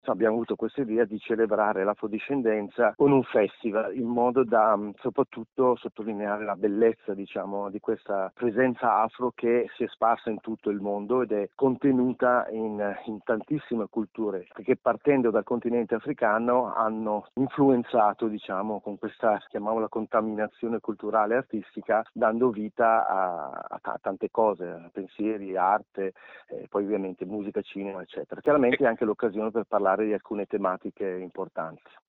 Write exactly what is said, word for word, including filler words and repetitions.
abbiamo avuto questa idea di celebrare l'afrodiscendenza con un festival, in modo da mh, soprattutto sottolineare la bellezza, diciamo, di questa presenza afro che si è sparsa in tutto il mondo ed è contenuta in, in tantissime culture, perché partendo dal continente africano hanno influenzato, diciamo, con questa, chiamiamola, contaminazione culturale e artistica, dando vita a, a, a tante cose, a pensieri, arte, eh, poi ovviamente musica, cinema, eccetera. Chiaramente è anche l'occasione per parlare di alcune tematiche importanti.